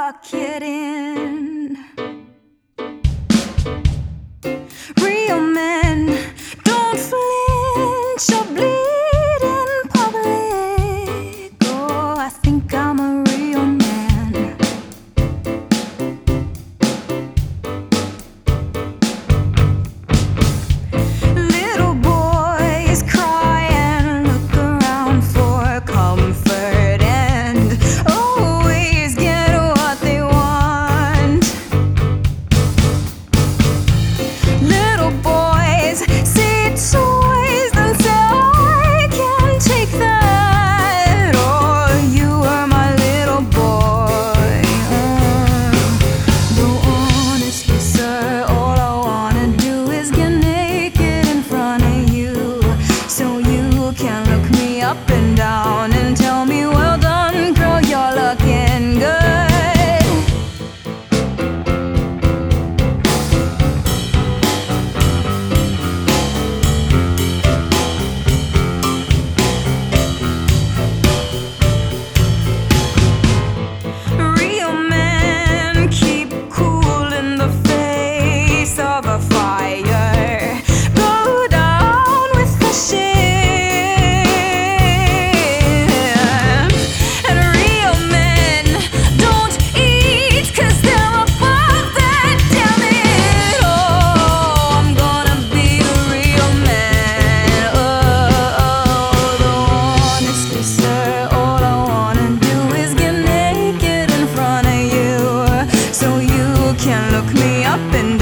lock it in. Real men don't flinch or bleed in public. Oh, I think I'm a real man. Little boys cry and look around for comfort and always get what they want. Little boys see toys and say, I can't take that. Oh, you are my little boy. Though honestly, sir, all I wanna do is get naked in front of you, so you can look me up and down and tell me, well done, girl, you're looking good. Real men keep cool in the face of a fire. Go down with the ship. And real men don't eat 'cause they're above that. Damn it, oh, I'm gonna be a real man. Though honestly, sir, all I wanna do is get naked in front of you, so you can look me up and